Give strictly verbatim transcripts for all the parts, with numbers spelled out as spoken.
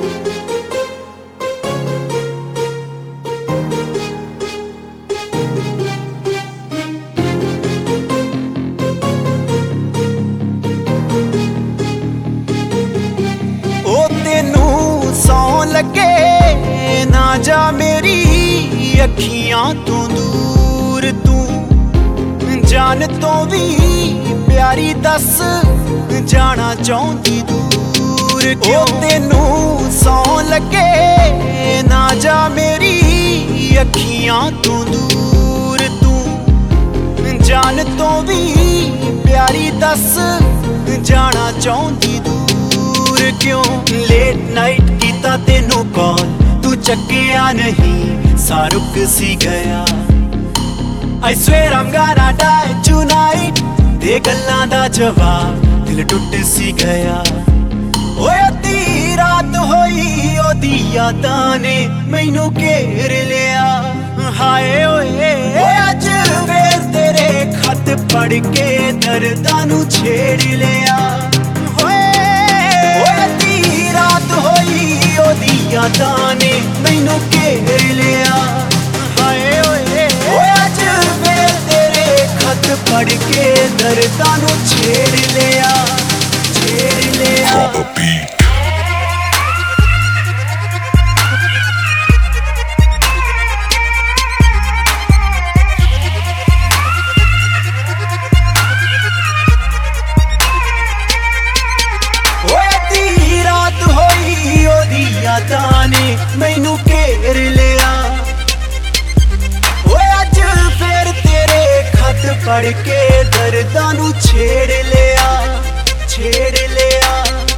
लगे ना जा मेरी अखियां तो दूर, तू जान तो भी प्यारी दस जाना चाहती दूर क्यों? तेनू सौ लगे ना जा मेरी अखियां तो दूर, तू जान तो भी प्यारी दस जाना चाहती दूर क्यों? लेट नाइट कीता तेनू कॉल तू चक्किया नहीं, सा रुक सी गया। I swear I'm gonna die tonight, ते गल्लां दा जवाब दिल टुट सी गया। ओए अद्धी रात होई ओदी यादां ने मैनू घेर लिया। हाय ओए अज वेल तेरे खत पढ़ के दर्दां नू छेड़ लिया। रात होई ओदी यादां ने मैनू घेर लिया। हाय ओए अज वेल तेरे खत पढ़ के दर्दां नू छेड़ लिया, छेड़ लिया। यादां ने मैनू घेर लिया। ओए अज फिर तेरे खत पढ़ के दर्दां नू छेड़ लिया, छेड़ लिया।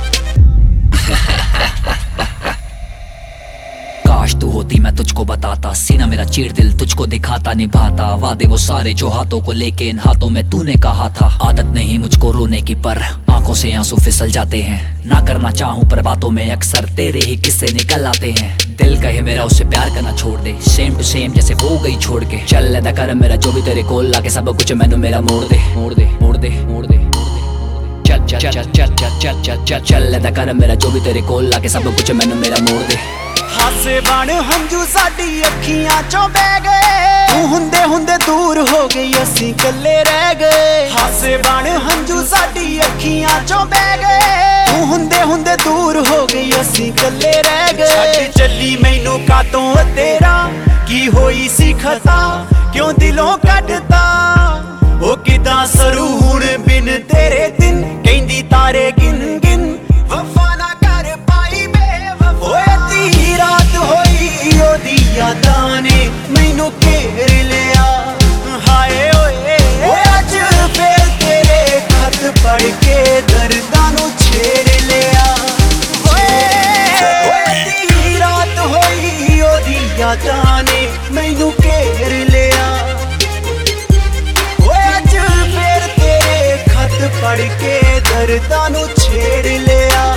काश तू होती मैं तुझको बताता, सीना मेरा चीर दिल तुझको दिखाता निभाता। वादे वो सारे जो हाथों को लेके इन हाथों में तूने कहा था। आदत नहीं मुझको रोने की पर आंखों से आंसू फिसल जाते हैं। ना करना चाहूं पर बातों में अक्सर तेरे ही किस्से निकल आते हैं। दिल कहे मेरा उससे प्यार करना छोड़ दे, सेम टू सेम जैसे वो गई छोड़ के। चल लेदा कर मेरा जो भी तेरे कोल लाके सब कुछ मैनू मेरा मोड़ दे, मोड़ दे, मोड़ दे, मोड़ दे। चल चल चल चल चल चल चल चल चल लेदा कर मेरा जो भी तेरे कोल लाके सब कुछ मैनू मेरा मोड़ दे। हासे बन हंजू साडी अखियां चों बह गए, तू हुंदे हुंदे दूर हो गई असीं कल्ले रह गए। हासे बन हंजू साडी अखियां चों बह गए, तू हुंदे हुंदे दूर हो गई असीं कल्ले रह गए। छड्ड चली मैनू कातों तेरा की होई सी खता, क्यों दिलों कढता ओ किदां सरू हुण बिन तेरे दिन कहंदी तारे गिन गिन। वफा ना कर पाई बेवफा, ओए अद्धी रात होई ओदी यादां ने मैनू घेर लिया। हाय ओए अज फिर तेरे खत पढ़ के दर्दां नू छेड़ लिया। ओए अद्धी रात होई ओदी यादां ने मैनू घेर लिया। ओए अज फिर तेरे खत पढ़ के दर्दां नू छेड़ लिया।